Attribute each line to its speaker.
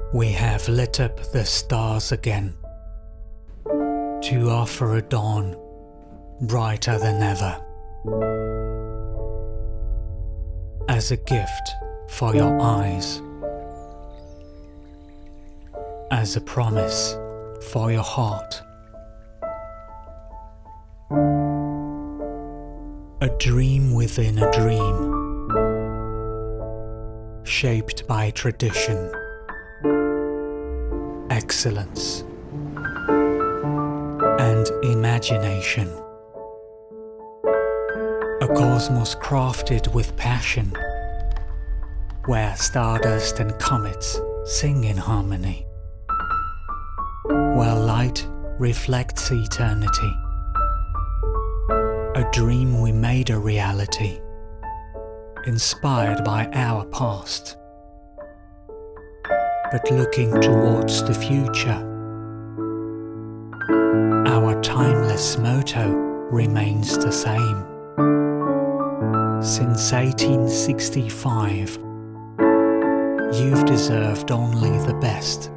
Speaker 1: We have lit up the stars again to offer a dawn brighter than ever, as a gift for your eyes, as a promise for your heart, a dream within a dream, shaped by tradition, excellence, and imagination. A cosmos crafted with passion, where stardust and comets sing in harmony, where light reflects eternity. A dream we made a reality, inspired by our past, but looking towards the future. Our timeless motto remains the same. Since 1865, you've deserved only the best.